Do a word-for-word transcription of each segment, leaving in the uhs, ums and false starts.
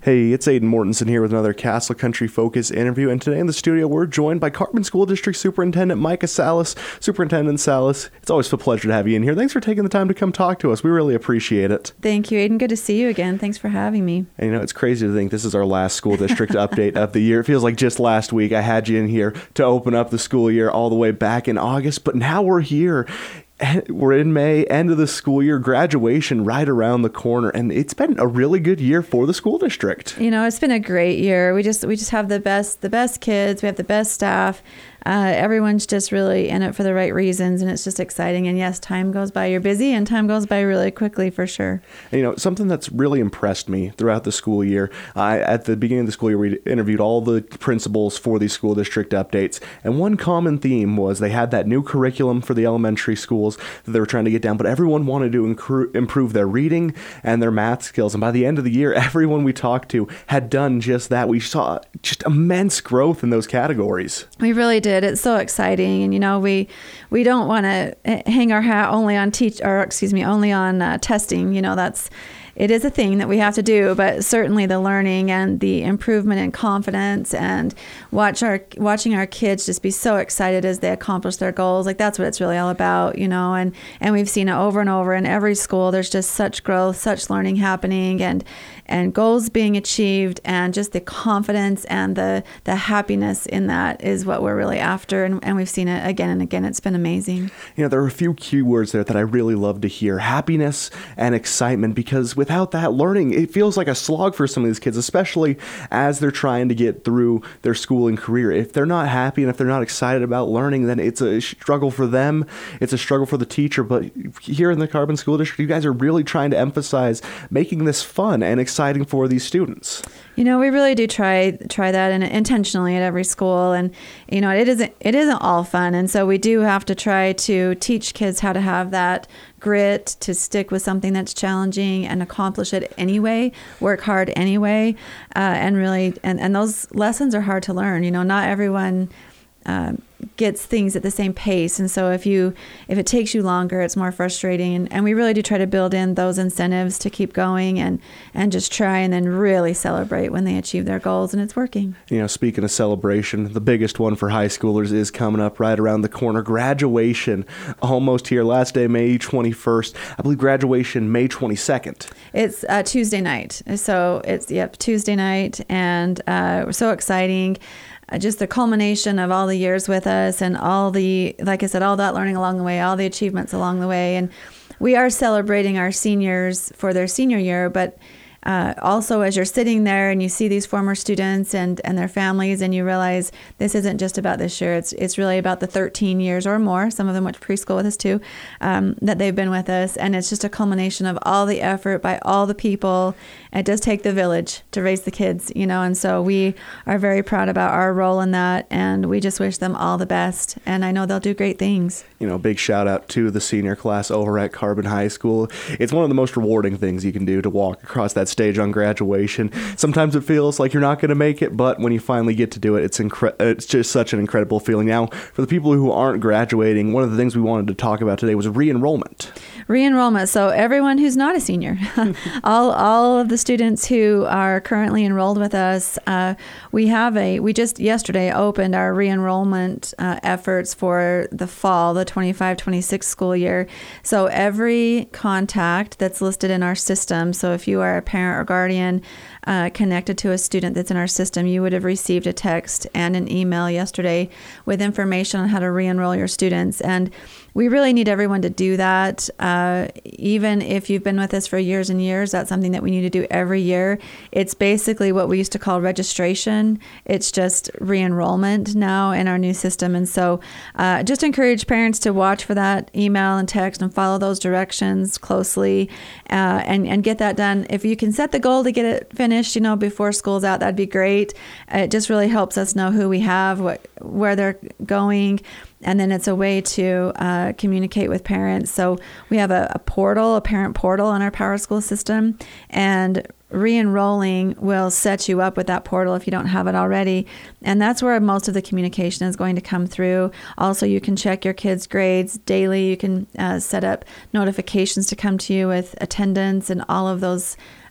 Hey, it's Aiden Mortensen here with another Castle Country Focus interview, and today in the studio we're joined by Carbon School District Superintendent Micah Salas. Superintendent Salas, it's always a pleasure to have you in here. Thanks for taking the time to come talk to us. We really appreciate it. Thank you, Aiden. Good to see you again. Thanks for having me. And you know, it's crazy to think this is our last school district update of the year. It feels like just last week I had you in here to open up the school year all the way back in August, but now we're here. We're in May, end of the school year, graduation right around the corner, and it's been a really good year for the school district. You know, it's been a great year. We just we just have the best the best kids. We have the best staff. Uh, everyone's just really in it for the right reasons, and it's just exciting. And yes, time goes by. You're busy, and time goes by really quickly for sure. And, you know, something that's really impressed me throughout the school year, I, at the beginning of the school year, we interviewed all the principals for these school district updates, and one common theme was they had that new curriculum for the elementary schools that they were trying to get down, but everyone wanted to incru- improve their reading and their math skills. And by the end of the year, everyone we talked to had done just that. We saw just immense growth in those categories. We really did. It's so exciting, and you know, we we don't want to hang our hat only on teach, or excuse me, only on uh, testing. You know, that's it is a thing that we have to do, but certainly the learning and the improvement in confidence and watch our watching our kids just be so excited as they accomplish their goals. Like that's what it's really all about, you know. And and we've seen it over and over in every school. There's just such growth, such learning happening, and and goals being achieved, and just the confidence and the the happiness in that is what we're really after. And, and we've seen it again and again. It's been amazing. You know, there are a few key words there that I really love to hear: happiness and excitement, because without that, learning, it feels like a slog for some of these kids, especially as they're trying to get through their school and career. If they're not happy and if they're not excited about learning, then it's a struggle for them. It's a struggle for the teacher. But here in the Carbon School District, you guys are really trying to emphasize making this fun and exciting for these students. You know, we really do try try that and intentionally at every school, and you know, it isn't it isn't all fun, and so we do have to try to teach kids how to have that grit, to stick with something that's challenging and accomplish it anyway, work hard anyway, uh, and really, and, and those lessons are hard to learn. You know, not everyone Um, gets things at the same pace, and so if you if it takes you longer, it's more frustrating. And, and we really do try to build in those incentives to keep going and and just try and then really celebrate when they achieve their goals, and it's working. You know, speaking of celebration, the biggest one for high schoolers is coming up right around the corner. Graduation, almost here. Last day, May twenty-first. I believe graduation, May twenty-second. It's uh, Tuesday night, so it's yep Tuesday night, and uh, so exciting. Uh, just the culmination of all the years with us, and all the, like I said, all that learning along the way, all the achievements along the way. And we are celebrating our seniors for their senior year, but Uh, also, as you're sitting there and you see these former students and, and their families, and you realize this isn't just about this year, it's it's really about the thirteen years or more, some of them went to preschool with us too, um, that they've been with us. And it's just a culmination of all the effort by all the people. It does take the village to raise the kids, you know, and so we are very proud about our role in that, and we just wish them all the best. And I know they'll do great things. You know, big shout out to the senior class over at Carbon High School. It's one of the most rewarding things you can do to walk across that stage on graduation. Sometimes it feels like you're not going to make it, but when you finally get to do it, it's incre- it's just such an incredible feeling. Now, for the people who aren't graduating, one of the things we wanted to talk about today was re-enrollment. Re-enrollment. So everyone who's not a senior, all all of the students who are currently enrolled with us, uh, we have a, we just yesterday opened our re-enrollment uh, efforts for the fall, the twenty-five twenty-six school year. So every contact that's listed in our system, so if you are a parent or guardian uh, connected to a student that's in our system, you would have received a text and an email yesterday with information on how to re-enroll your students. And we really need everyone to do that. Uh, even if you've been with us for years and years, that's something that we need to do every year. It's basically what we used to call registration. It's just re-enrollment now in our new system. And so uh, just encourage parents to watch for that email and text and follow those directions closely uh, and, and get that done. If you can set the goal to get it finished, you know, before school's out, that'd be great. It just really helps us know who we have, what, where they're going. And then it's a way to uh, communicate with parents. So we have a, a portal, a parent portal on our PowerSchool system, and re-enrolling will set you up with that portal if you don't have it already. And that's where most of the communication is going to come through. Also, you can check your kids' grades daily. You can uh, set up notifications to come to you with attendance and all of those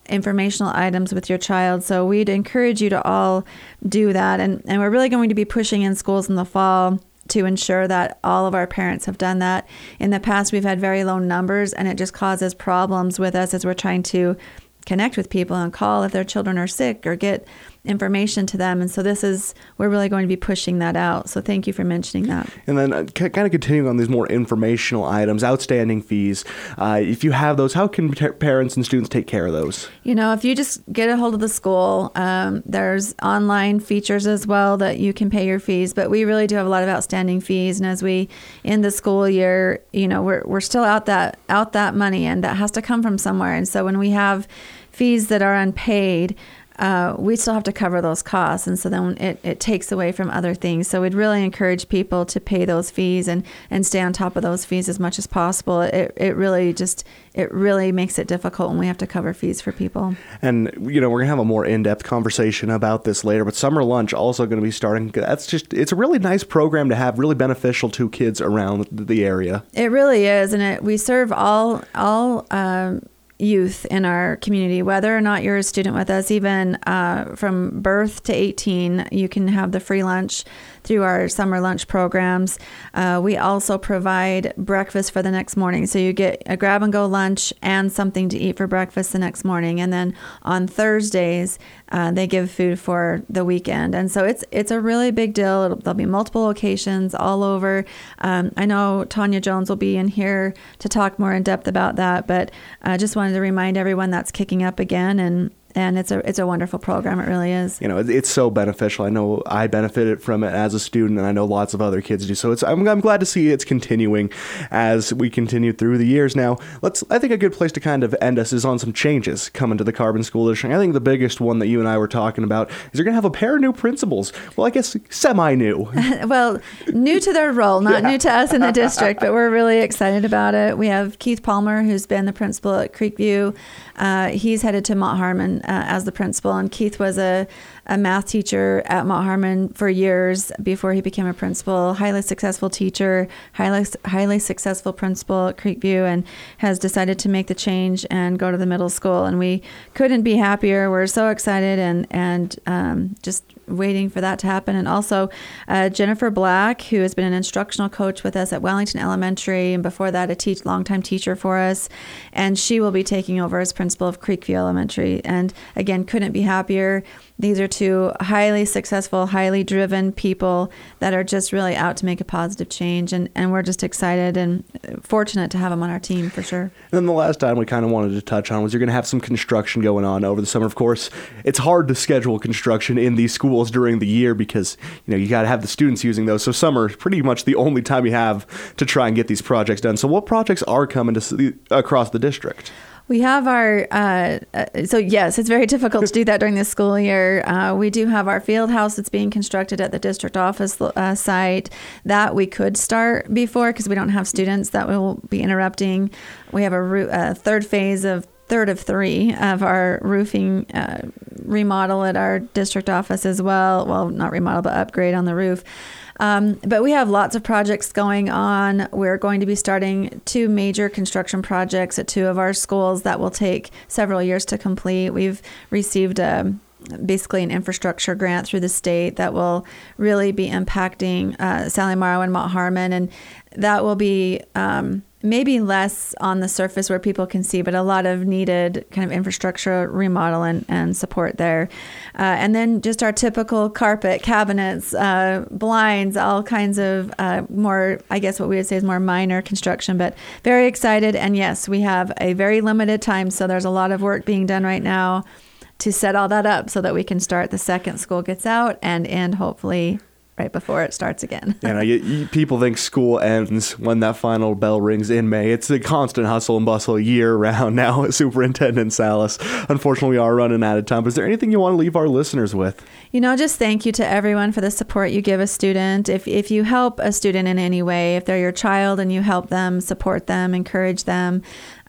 informational items with your child. So we'd encourage you to all do that. And, and we're really going to be pushing in schools in the fall to ensure that all of our parents have done that. In the past, we've had very low numbers, and it just causes problems with us as we're trying to connect with people and call if their children are sick or get information to them. And so this is, we're really going to be pushing that out. So thank you for mentioning that. And then uh, c- kind of continuing on these more informational items, outstanding fees. Uh, if you have those, how can t- parents and students take care of those? You know, if you just get a hold of the school, um, there's online features as well that you can pay your fees. But we really do have a lot of outstanding fees. And as we end the school year, you know, we're we're still out that out that money, and that has to come from somewhere. And so when we have fees that are unpaid, Uh, we still have to cover those costs. And so then it, it takes away from other things. So we'd really encourage people to pay those fees and, and stay on top of those fees as much as possible. It, it really just, it really makes it difficult when we have to cover fees for people. And, you know, we're going to have a more in-depth conversation about this later, but summer lunch also going to be starting. That's just, it's a really nice program to have, really beneficial to kids around the area. It really is. And it, we serve all, all, um, youth in our community, whether or not you're a student with us, even uh, from birth to eighteen, you can have the free lunch through our summer lunch programs. Uh, we also provide breakfast for the next morning. So you get a grab and go lunch and something to eat for breakfast the next morning. And then on Thursdays, uh, they give food for the weekend. And so it's it's a really big deal. It'll, there'll be multiple locations all over. Um, I know Tanya Jones will be in here to talk more in depth about that, but I just wanted to remind everyone that's kicking up again, and And it's a it's a wonderful program. It really is. You know, it's so beneficial. I know I benefited from it as a student, and I know lots of other kids do. So it's I'm, I'm glad to see it's continuing as we continue through the years. Now, let's. I think a good place to kind of end us is on some changes coming to the Carbon School District. I think the biggest one that you and I were talking about is you're going to have a pair of new principals. Well, I guess semi-new. Well, new to their role, not yeah. new to us in the district, but we're really excited about it. We have Keith Palmer, who's been the principal at Creekview. Uh, he's headed to Mott Harmon uh, as the principal, and Keith was a, a math teacher at Mott Harmon for years before he became a principal. Highly successful teacher, highly highly successful principal at Creekview, and has decided to make the change and go to the middle school. And we couldn't be happier. We're so excited and and um, just waiting for that to happen. And also uh, Jennifer Black, who has been an instructional coach with us at Wellington Elementary, and before that a teach, longtime teacher for us, and she will be taking over as principal of Creekview Elementary. And again, couldn't be happier. These are two highly successful, highly driven people that are just really out to make a positive change. And, and we're just excited and fortunate to have them on our team for sure. And then the last item we kind of wanted to touch on was you're going to have some construction going on over the summer. Of course, it's hard to schedule construction in these schools during the year because, you know, you got to have the students using those. So summer is pretty much the only time you have to try and get these projects done. So what projects are coming to across the district? We have our, uh, uh, so yes, it's very difficult to do that during the school year. Uh, we do have our field house that's being constructed at the district office uh, site that we could start before because we don't have students that will be interrupting. We have a, ro- a third phase of third of three of our roofing uh, remodel at our district office as well. Well, not remodel, but upgrade on the roof. Um, but we have lots of projects going on. We're going to be starting two major construction projects at two of our schools that will take several years to complete. We've received a, basically an infrastructure grant through the state that will really be impacting uh, Sally Morrow and Mott Harmon, and that will be um, maybe less on the surface where people can see, but a lot of needed kind of infrastructure remodel and, and support there. Uh, and then just our typical carpet, cabinets, uh, blinds, all kinds of uh, more, I guess what we would say is more minor construction, but very excited. And yes, we have a very limited time, so there's a lot of work being done right now to set all that up so that we can start the second school gets out and end hopefully right before it starts again. You know, you, you, people think school ends when that final bell rings in May. It's a constant hustle and bustle year round now, Superintendent Salas. Unfortunately, we are running out of time. But is there anything you want to leave our listeners with? You know, just thank you to everyone for the support you give a student. If if you help a student in any way, if they're your child and you help them, support them, encourage them,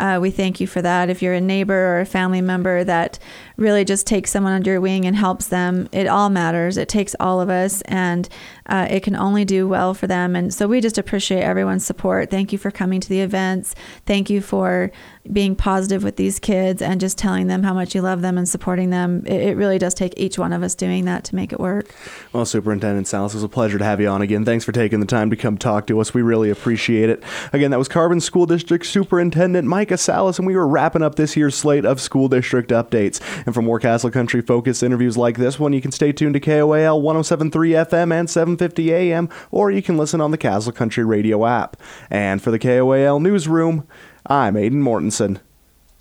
uh, we thank you for that. If you're a neighbor or a family member that really just takes someone under your wing and helps them, it all matters. It takes all of us, and uh, it can only do well for them. And so we just appreciate everyone's support. Thank you for coming to the events. Thank you for being positive with these kids and just telling them how much you love them and supporting them. It, it really does take each one of us doing that to make it work. Well, Superintendent Salas, it was a pleasure to have you on again. Thanks for taking the time to come talk to us. We really appreciate it. Again, that was Carbon School District Superintendent Micah Salas, and we were wrapping up this year's slate of school district updates. And for more Castle Country focused interviews like this one, you can stay tuned to K O A L one oh seven point three F M and seven fifty A M, or you can listen on the Castle Country Radio app. And for the K O A L Newsroom, I'm Aiden Mortensen.